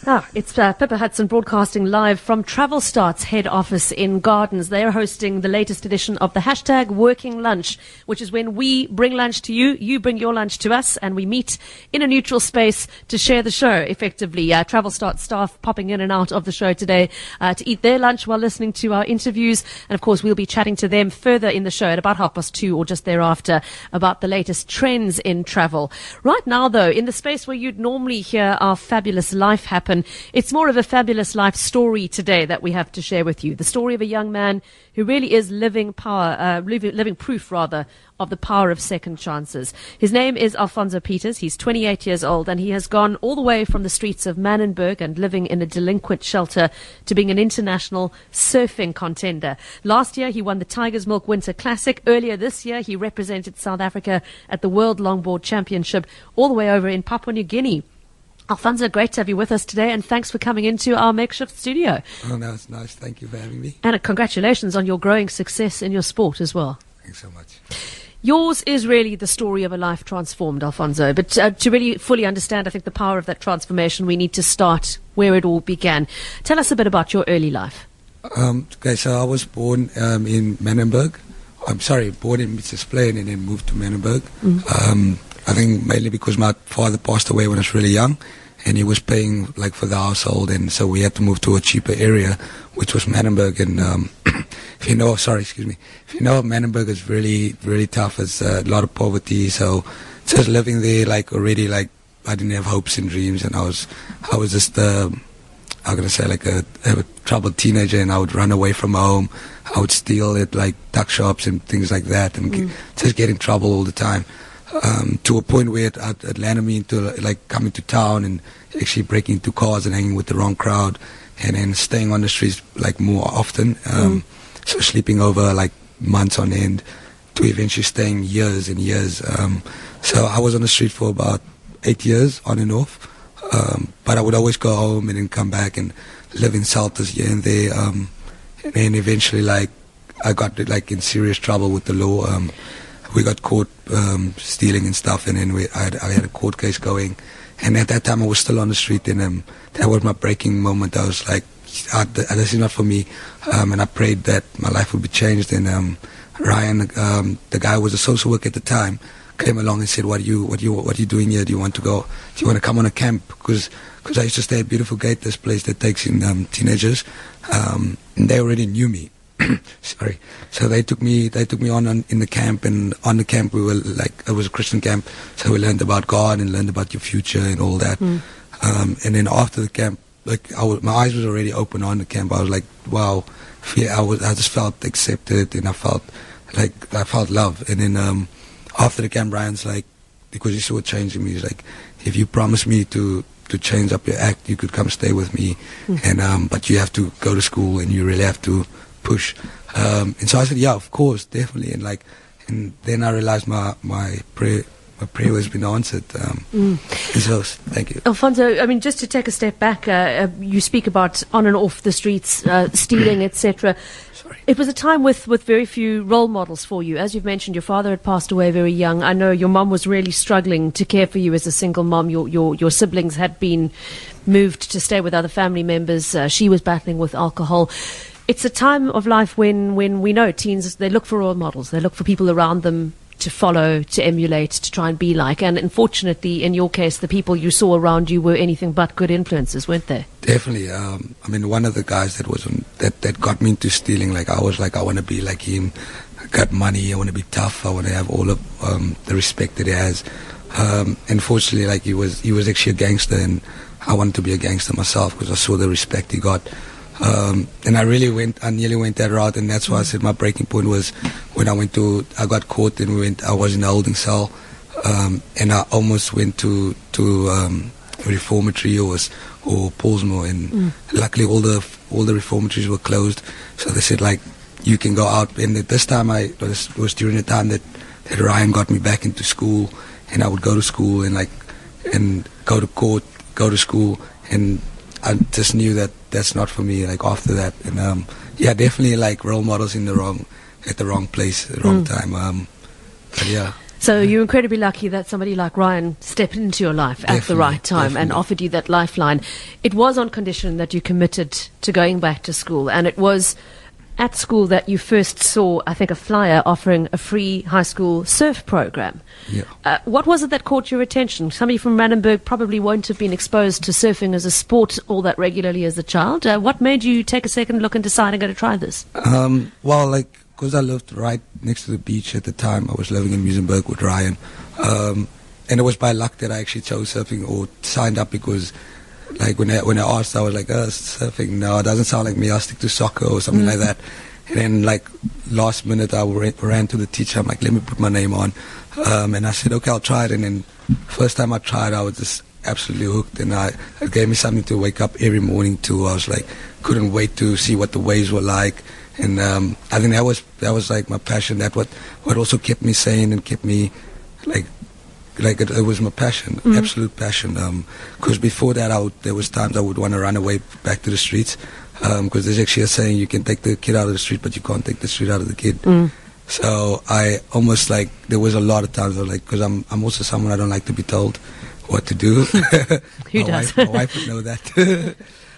It's Pippa Hudson broadcasting live from Travel Start's head office in Gardens. They are hosting the latest edition of the hashtag Working Lunch, which is when we bring lunch to you, you bring your lunch to us, and we meet in a neutral space to share the show effectively. Travel Start staff popping in and out of the show today to eat their lunch while listening to our interviews. And of course, we'll be chatting to them further in the show at about 2:30 or just thereafter about the latest trends in travel. Right now, though, in the space where you'd normally hear our fabulous life happen, it's more of a fabulous life story today that we have to share with you. The story of a young man who really is living proof of the power of second chances. His name is Alfonso Peters. He's 28 years old, and he has gone all the way from the streets of Manenberg and living in a delinquent shelter to being an international surfing contender. Last year, he won the Tiger's Milk Winter Classic. Earlier this year, he represented South Africa at the World Longboard Championship all the way over in Papua New Guinea. Alfonso, great to have you with us today, and thanks for coming into our makeshift studio. Oh, no, it's nice. Thank you for having me. And congratulations on your growing success in your sport as well. Thanks so much. Yours is really the story of a life transformed, Alfonso. But to really fully understand, I think, the power of that transformation, we need to start where it all began. Tell us a bit about your early life. Okay, so I was born in Manenberg. Born in Mitchell's Plain and then moved to Manenberg. I think mainly because my father passed away when I was really young, and he was paying for the household, and so we had to move to a cheaper area, which was Manenberg. And if you know Manenberg is really, really tough. It's a lot of poverty. So just living there, already, I didn't have hopes and dreams, and I was just how can I say, a troubled teenager, and I would run away from home. I would steal at tuck shops and things like that, and just get in trouble all the time. To a point where it landed me into coming to town and actually breaking into cars and hanging with the wrong crowd, and then staying on the streets more often. So sleeping over months on end, to eventually staying years and years. So I was on the street for about 8 years on and off. But I would always go home and then come back and live in shelters here and there. And then eventually I got in serious trouble with the law. We got caught stealing and stuff, and then I had a court case going. And at that time I was still on the street, and that was my breaking moment. I was like, this is not for me. And I prayed that my life would be changed. And Ryan, the guy who was a social worker at the time, came along and said, what are you doing here? Do you want to come on a camp? Because I used to stay at Beautiful Gate, this place that takes in teenagers, and they already knew me. Sorry. So they took me on in the camp, and on the camp we were it was a Christian camp, so we learned about God and learned about your future and all that. And then after the camp, my eyes was already open on the camp. I was like, wow, I just felt accepted, and I felt love. And then after the camp, Brian's because he saw a change in me, he's like, if you promise me to change up your act, you could come stay with me, and but you have to go to school and you really have to push. And so I said, yeah, of course, definitely. And then I realized my prayer has been answered. And so, thank you. Alfonso, just to take a step back, you speak about on and off the streets, stealing, etc. It was a time with very few role models for you. As you've mentioned, your father had passed away very young. I know your mum was really struggling to care for you as a single mum. Your siblings had been moved to stay with other family members. She was battling with alcohol. It's a time of life when we know teens, they look for role models. They look for people around them to follow, to emulate, to try and be like. And unfortunately, in your case, the people you saw around you were anything but good influences, weren't they? Definitely. One of the guys that got me into stealing, I was I want to be like him. I got money. I want to be tough. I want to have all of the respect that he has. Unfortunately, he was actually a gangster, and I wanted to be a gangster myself because I saw the respect he got. And I nearly went that route, and that's why I said my breaking point was when I got caught, and I was in a holding cell, and I almost went to reformatory or Paulsmoor, and luckily all the reformatories were closed, so they said you can go out. And at this time it was during the time that Ryan got me back into school, and I would go to school and go to court, go to school, and I just knew that that's not for me. After that, and yeah, definitely role models at the wrong place, at the wrong time. But yeah. So you're incredibly lucky that somebody like Ryan stepped into your life at the right time and offered you that lifeline. It was on condition that you committed to going back to school, and it was at school that you first saw, I think, a flyer offering a free high school surf program. Yeah. What was it that caught your attention? Somebody from Randburg probably won't have been exposed to surfing as a sport all that regularly as a child. What made you take a second look and decide I'm going to try this? Well, because I lived right next to the beach at the time, I was living in Muizenberg with Ryan. And it was by luck that I actually chose surfing or signed up, because when I asked, I was like, surfing, no, it doesn't sound like me, I'll stick to soccer or something like that. And then last minute I ran to the teacher, I'm like, let me put my name on. And I said, okay, I'll try it. And then first time I tried, I was just absolutely hooked, and it gave me something to wake up every morning to. I was like, couldn't wait to see what the waves were like. And I think that was like my passion. That what also kept me sane and kept me it was my passion, absolute passion. Because before that, there was times I would want to run away back to the streets. Because there's actually a saying, you can take the kid out of the street, but you can't take the street out of the kid. So I almost there was a lot of times I was like, because I'm also someone I don't like to be told what to do. Who does? My wife would know that.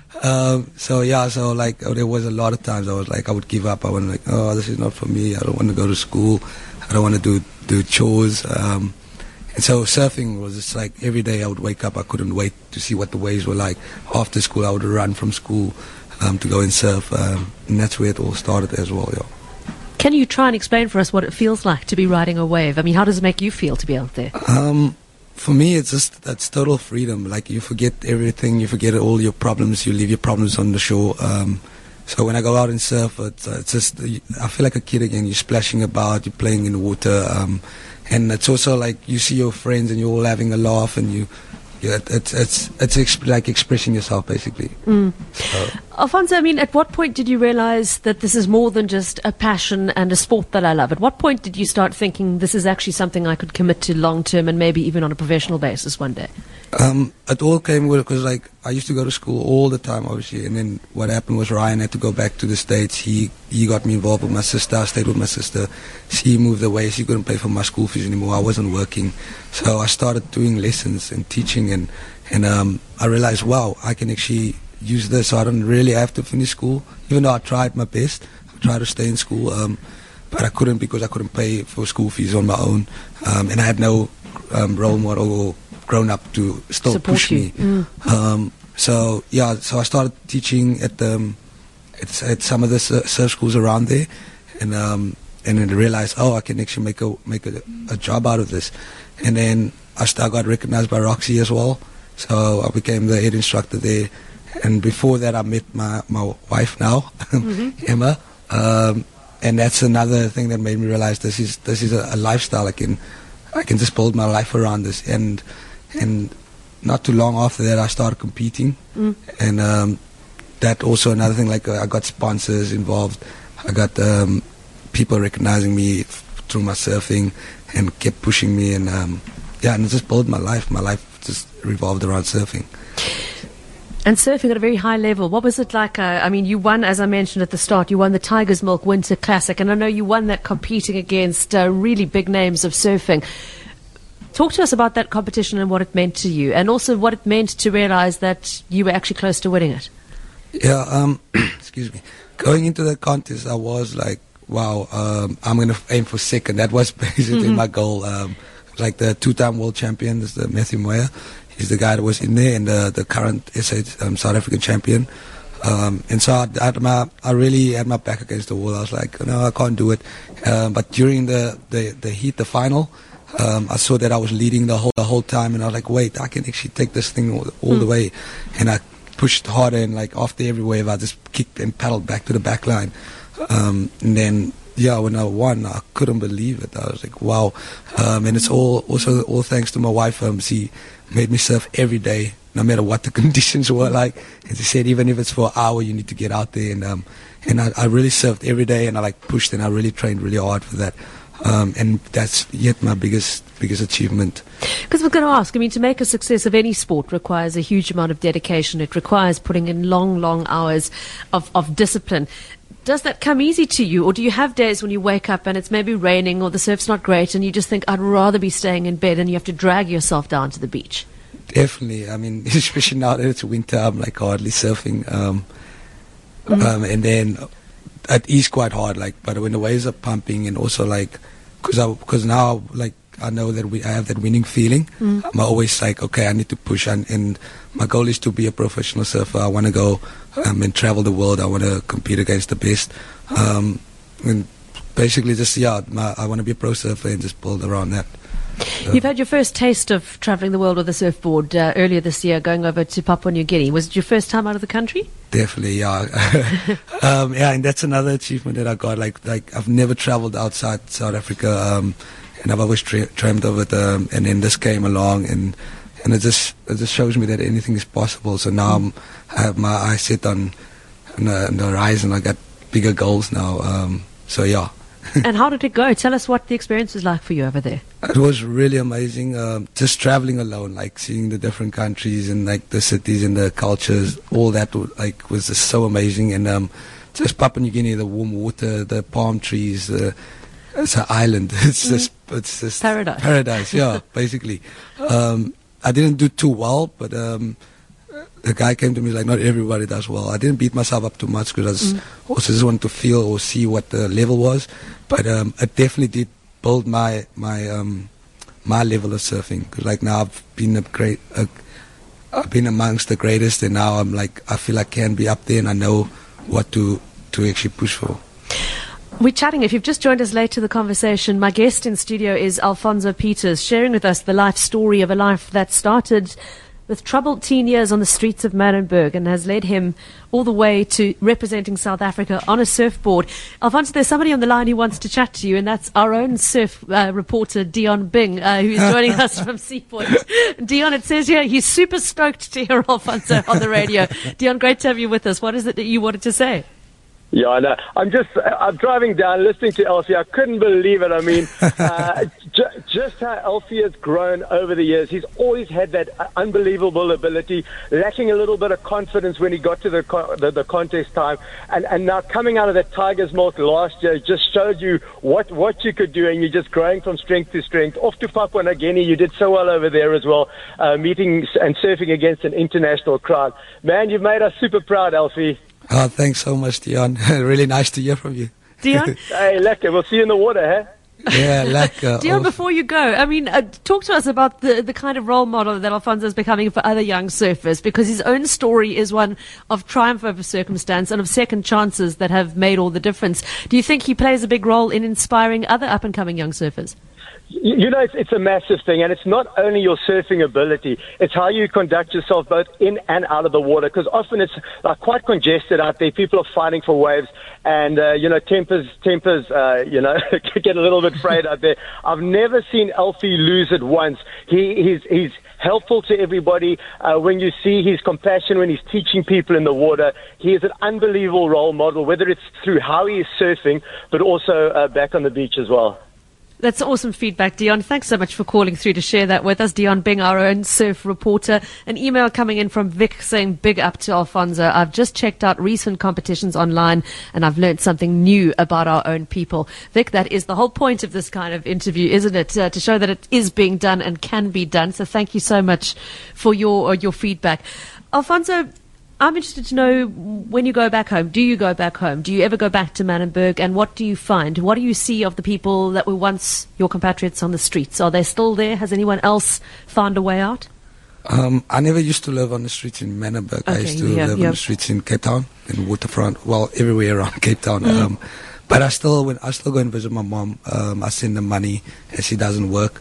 So there was a lot of times I was like, I would give up. I was like, oh, this is not for me. I don't want to go to school. I don't want to do chores. And so surfing was just like every day I would wake up, I couldn't wait to see what the waves were like. After school, I would run from school to go and surf. And that's where it all started as well, yeah. Can you try and explain for us what it feels like to be riding a wave? I mean, how does it make you feel to be out there? For me, it's just that's total freedom. Like, you forget everything, you forget all your problems, you leave your problems on the shore. So when I go out and surf, it's just, I feel like a kid again. You're splashing about, you're playing in the water, and it's also like you see your friends and you're all having a laugh, and it's like expressing yourself basically. So. Alfonso, I mean, at what point did you realize that this is more than just a passion and a sport that I love? At what point did you start thinking this is actually something I could commit to long term and maybe even on a professional basis one day? It all came with, because I used to go to school all the time, obviously, and then what happened was Ryan had to go back to the States. He got me involved with my sister. I stayed with my sister. She moved away. She couldn't pay for my school fees anymore. I wasn't working, so I started doing lessons and teaching, and I realized, wow, I can actually use this, so I don't really have to finish school, even though I tried my best. I tried to stay in school, but I couldn't, because I couldn't pay for school fees on my own, and I had no role model or grown up to still support push you. me. So I started teaching at some of the surf schools around there, and then I realized, I can actually make a job out of this. And then I got recognized by Roxy as well, so I became the head instructor there. And before that, I met my wife now, Emma, and that's another thing that made me realize this is a lifestyle. I can just build my life around this. And not too long after that, I started competing, and that also another thing. Like, I got sponsors involved. I got people recognizing me through my surfing and kept pushing me, and and it just built my life. My life just revolved around surfing. And surfing at a very high level. What was it like? I mean, you won, as I mentioned at the start, you won the Tiger's Milk Winter Classic, and I know you won that competing against really big names of surfing. Talk to us about that competition and what it meant to you, and also what it meant to realize that you were actually close to winning it. Yeah, excuse me. Going into the contest, I was like, wow, I'm going to aim for second. That was basically my goal. Like the two-time world champion, is the Matthew Moyer. He's the guy that was in there, and the current SA South African champion. And so I really had my back against the wall. I was like, no, I can't do it. But during the heat, the final, I saw that I was leading the whole time, and I was like, wait, I can actually take this thing all the way. And I pushed harder, and like after every wave, I just kicked and paddled back to the back line. And then, when I won, I couldn't believe it. I was like, wow. And it's all thanks to my wife. She made me surf every day, no matter what the conditions were like. And she said, even if it's for an hour, you need to get out there. And I really surfed every day, and I pushed, and I really trained really hard for that. And that's yet my biggest achievement. Because I was going to ask, I mean, to make a success of any sport requires a huge amount of dedication. It requires putting in long hours of discipline. Does that come easy to you, or do you have days when you wake up and it's maybe raining or the surf's not great and you just think, I'd rather be staying in bed, and you have to drag yourself down to the beach? Definitely. I mean, especially now that it's winter, I'm like hardly surfing. And then it is quite hard, like, but when the waves are pumping, and also like, because now, like, I know that I have that winning feeling. I'm always like, okay, I need to push, and my goal is to be a professional surfer. I want to go and travel the world. I want to compete against the best. And basically just, I want to be a pro surfer and just build around that. You've had your first taste of travelling the world with a surfboard earlier this year, going over to Papua New Guinea. Was it your first time out of the country? Definitely, yeah. And that's another achievement that I got. Like I've never travelled outside South Africa, and I've always dreamt of it. And then this came along, and it just shows me that anything is possible. So now I have my eyes set on the horizon. I got bigger goals now. So yeah. And how did it go? Tell us what the experience was like for you over there. It was really amazing. Just traveling alone, like seeing the different countries and like the cities and the cultures, all that was just so amazing. And just Papua New Guinea, the warm water, the palm trees, it's an island. It's just paradise. Paradise, yeah, basically. I didn't do too well, but the guy came to me like, not everybody does well. I didn't beat myself up too much because I also just wanted to feel or see what the level was. But it definitely did build my level of surfing. Because like now I've been I've been amongst the greatest, and now I'm like, I feel I can be up there, and I know what to actually push for. We're chatting. If you've just joined us late to the conversation, my guest in studio is Alfonso Peters, sharing with us the life story of a life that started with troubled teen years on the streets of Marienburg and has led him all the way to representing South Africa on a surfboard. Alfonso, there's somebody on the line who wants to chat to you, and that's our own surf reporter, Dion Bing, who is joining us from Seapoint. Dion, it says here he's super stoked to hear Alfonso on the radio. Dion, great to have you with us. What is it that you wanted to say? Yeah, I know. I'm driving down, listening to Elfie. I couldn't believe it. I mean, just how Elfie has grown over the years. He's always had that unbelievable ability, lacking a little bit of confidence when he got to the contest time. And now coming out of that Tigers Milk last year just showed you what you could do, and you're just growing from strength to strength. Off to Papua New Guinea, you did so well over there as well, meeting and surfing against an international crowd. Man, you've made us super proud, Elfie. Oh, thanks so much, Dion. Really nice to hear from you. Dion? Hey, lekker. We'll see you in the water, huh? Yeah, lekker. Dion, before you go, I mean, talk to us about the kind of role model that Alfonso is becoming for other young surfers, because his own story is one of triumph over circumstance and of second chances that have made all the difference. Do you think he plays a big role in inspiring other up-and-coming young surfers? You know, it's a massive thing, and it's not only your surfing ability, it's how you conduct yourself both in and out of the water, because often it's quite congested out there. People are fighting for waves, and, tempers, get a little bit frayed out there. I've never seen Elfie lose it once. He's helpful to everybody. When you see his compassion when he's teaching people in the water, he is an unbelievable role model, whether it's through how he is surfing, but also back on the beach as well. That's awesome feedback, Dion. Thanks so much for calling through to share that with us. Dion Bing, our own surf reporter. An email coming in from Vic saying, big up to Alfonso. I've just checked out recent competitions online and I've learned something new about our own people. Vic, that is the whole point of this kind of interview, isn't it? To show that it is being done and can be done. So thank you so much for your feedback. Alfonso, I'm interested to know, when you go back home, do you go back home? Do you ever go back to Marienburg? And what do you find? What do you see of the people that were once your compatriots on the streets? Are they still there? Has anyone else found a way out? I never used to live on the streets in Marienburg. Okay, I used to live on the streets in Cape Town, in Waterfront, well, everywhere around Cape Town. But I still go and visit my mom. I send her money as she doesn't work.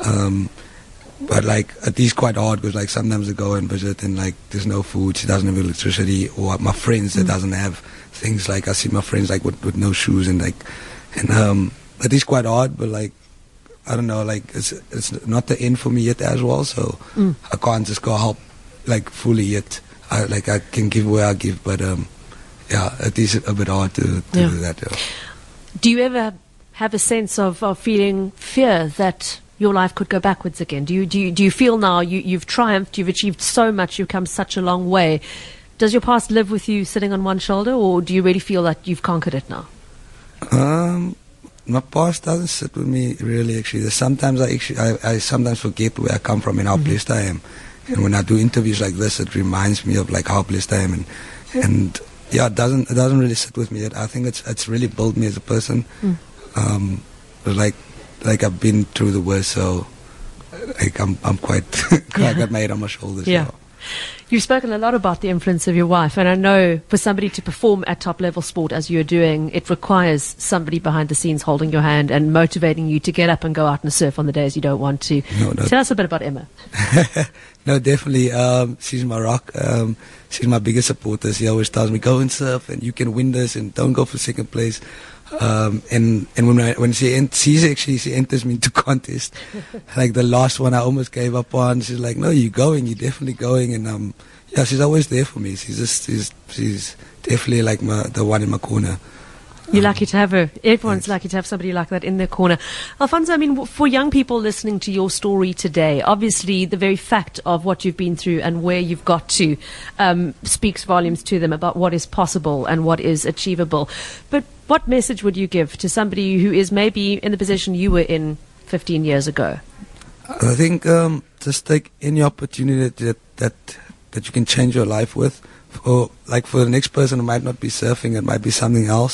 But like, it is quite hard because like sometimes I go and visit and like there's no food, she doesn't have electricity, or my friends that doesn't have things, like I see my friends like with no shoes and like, and it is quite hard, but like, I don't know, like it's not the end for me yet as well, so I can't just go help like fully yet. I can give where I give, but it is a bit hard to do that. Yeah. Do you ever have a sense of feeling fear that your life could go backwards again? Do you feel now you've triumphed, you've achieved so much, you've come such a long way? Does your past live with you sitting on one shoulder, or do you really feel that you've conquered it now? My past doesn't sit with me really. Actually, sometimes I sometimes forget where I come from and how blessed I am. And when I do interviews like this, it reminds me of like how blessed I am. And yeah, it doesn't really sit with me. I think it's really built me as a person. Like I've been through the worst, so like I'm quite I got my head on my shoulders. Yeah. You've spoken a lot about the influence of your wife, and I know for somebody to perform at top level sport as you're doing, it requires somebody behind the scenes holding your hand and motivating you to get up and go out and surf on the days you don't want to. No. Tell us a bit about Emma. No, definitely. She's my rock. She's my biggest supporter. She always tells me, go and surf and you can win this and don't go for second place. And when she enters me into contest, like the last one I almost gave up on. She's like, no, you're definitely going. And yeah, she's always there for me. She's definitely like the one in my corner. You're lucky to have her. Everyone's lucky to have somebody like that in their corner. Alfonso, I mean, for young people listening to your story today, obviously the very fact of what you've been through and where you've got to speaks volumes to them about what is possible and what is achievable. But what message would you give to somebody who is maybe in the position you were in 15 years ago? I think just take any opportunity that you can change your life with. For the next person, it might not be surfing, it might be something else.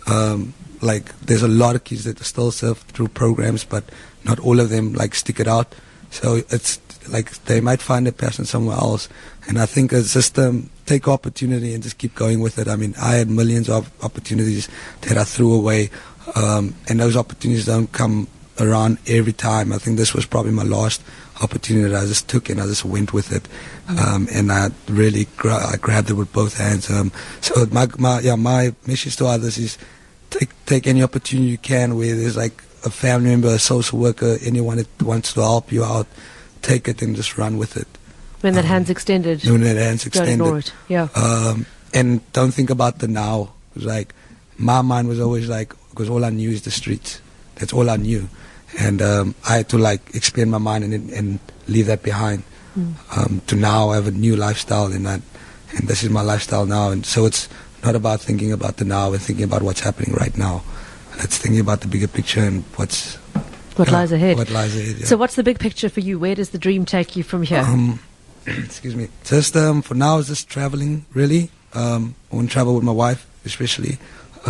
Like there's a lot of kids that still surf through programs, but not all of them like stick it out. So it's like they might find their passion somewhere else. And I think it's just take opportunity and just keep going with it. I mean, I had millions of opportunities that I threw away, and those opportunities don't come around every time. I think this was probably my last opportunity that I just took and I just went with it, and I really I grabbed it with both hands. So my message to others is take any opportunity you can where there's like a family member, a social worker, anyone that wants to help you out. Take it and just run with it. When that hand's extended. When that hand's extended. Don't ignore it. Yeah. And don't think about the now. It was like my mind was always like, because all I knew is the streets. That's all I knew. And I had to like expand my mind and leave that behind. To now I have a new lifestyle, and this is my lifestyle now. And so it's not about thinking about the now and thinking about what's happening right now. It's thinking about the bigger picture and what lies ahead. What lies ahead. Yeah. So what's the big picture for you? Where does the dream take you from here? Excuse me. Just for now, it's just traveling. Really, I want to travel with my wife, especially,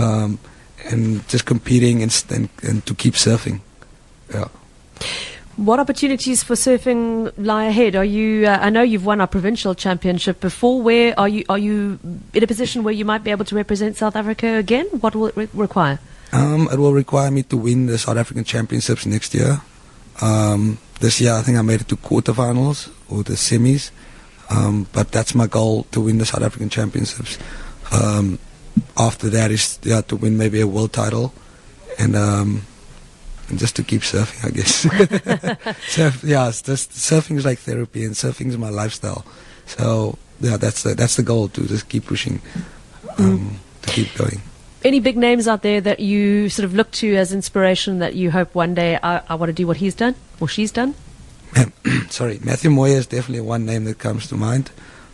and just competing and to keep surfing. Yeah. What opportunities for surfing lie ahead? Are you? I know you've won a provincial championship before. Where are you? Are you in a position where you might be able to represent South Africa again? What will it require? It will require me to win the South African Championships next year. This year, I think I made it to quarterfinals or the semis. But that's my goal, to win the South African Championships. After that is to win maybe a world title, and just to keep surfing, I guess. It's just surfing is like therapy, and surfing is my lifestyle. So yeah, that's the goal, to just keep pushing, to keep going. Any big names out there that you sort of look to as inspiration, that you hope one day I want to do what he's done or she's done? Sorry, Matthew Moyer is definitely one name that comes to mind.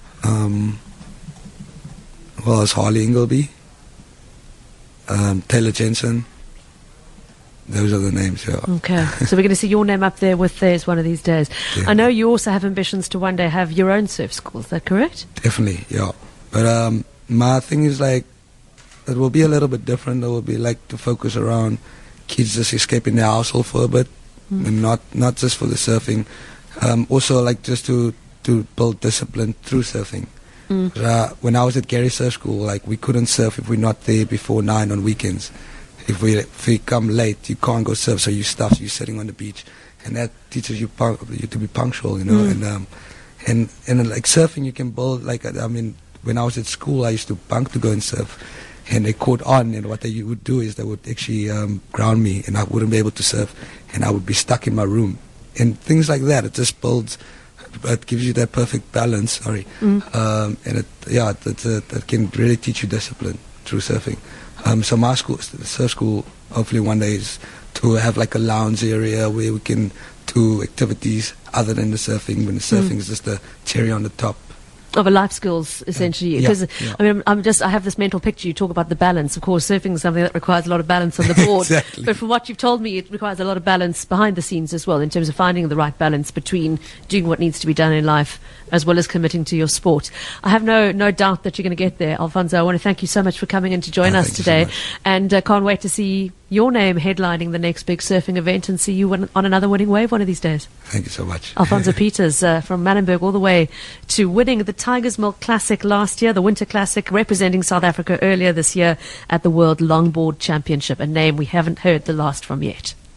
Well, as Harley Ingleby, Taylor Jensen. Those are the names, yeah. Okay, so we're going to see your name up there with theirs one of these days. Yeah. I know you also have ambitions to one day have your own surf school, is that correct? Definitely, yeah. But my thing is like, it will be a little bit different. It will be like to focus around kids just escaping their household for a bit, and not just for the surfing. Also, like just to build discipline through surfing. When I was at Gary Surf School, like we couldn't surf if we're not there before 9 on weekends. If we come late, you can't go surf, so you're sitting on the beach, and that teaches you to be punctual, you know. And like surfing, you can build like when I was at school, I used to bunk to go and surf. And they caught on, and what they would do is they would actually ground me, and I wouldn't be able to surf, and I would be stuck in my room, and things like that. It just builds, it gives you that perfect balance. And it can really teach you discipline. through surfing. So my school, the surf school, hopefully one day is to have like a lounge area where we can do activities other than the surfing, when the surfing is just the cherry on the top. Of a life skills, essentially. Because, Yeah. I mean, I have this mental picture. You talk about the balance. Of course, surfing is something that requires a lot of balance on the board. Exactly. But from what you've told me, it requires a lot of balance behind the scenes as well, in terms of finding the right balance between doing what needs to be done in life as well as committing to your sport. I have no doubt that you're going to get there, Alfonso. I want to thank you so much for coming in to join us thank you so today. much. And can't wait to see your name headlining the next big surfing event and see you on another winning wave one of these days. Thank you so much. Alfonso Peters from Manenberg all the way to winning the Tigers Milk Classic last year, the Winter Classic, representing South Africa earlier this year at the World Longboard Championship, a name we haven't heard the last from yet.